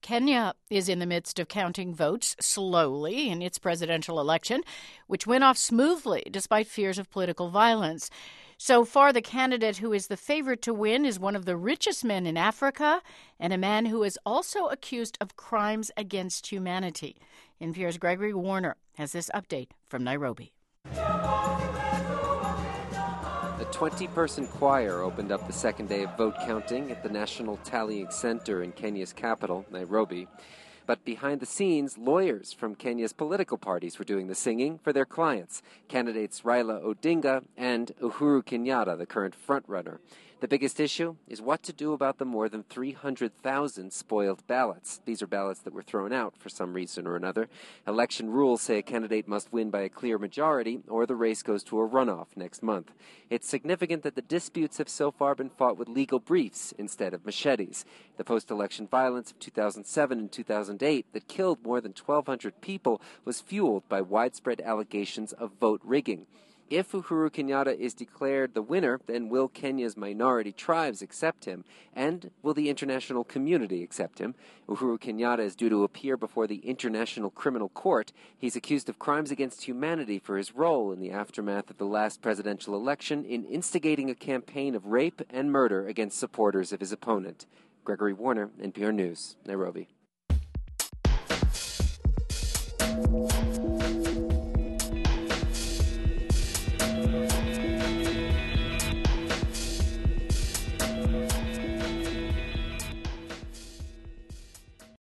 Kenya is in the midst of counting votes slowly in its presidential election, which went off smoothly despite fears of political violence. So far, the candidate who is the favorite to win is one of the richest men in Africa and a man who is also accused of crimes against humanity. NPR's Gregory Warner has this update from Nairobi. A 20-person choir opened up the second day of vote counting at the National Tallying Center in Kenya's capital, Nairobi. But behind the scenes, lawyers from Kenya's political parties were doing the singing for their clients, candidates Raila Odinga and Uhuru Kenyatta, the current frontrunner. The biggest issue is what to do about the more than 300,000 spoiled ballots. These are ballots that were thrown out for some reason or another. Election rules say a candidate must win by a clear majority or the race goes to a runoff next month. It's significant that the disputes have so far been fought with legal briefs instead of machetes. The post-election violence of 2007 and 2008 that killed more than 1,200 people was fueled by widespread allegations of vote rigging. If Uhuru Kenyatta is declared the winner, then will Kenya's minority tribes accept him? And will the international community accept him? Uhuru Kenyatta is due to appear before the International Criminal Court. He's accused of crimes against humanity for his role in the aftermath of the last presidential election in instigating a campaign of rape and murder against supporters of his opponent. Gregory Warner, NPR News, Nairobi.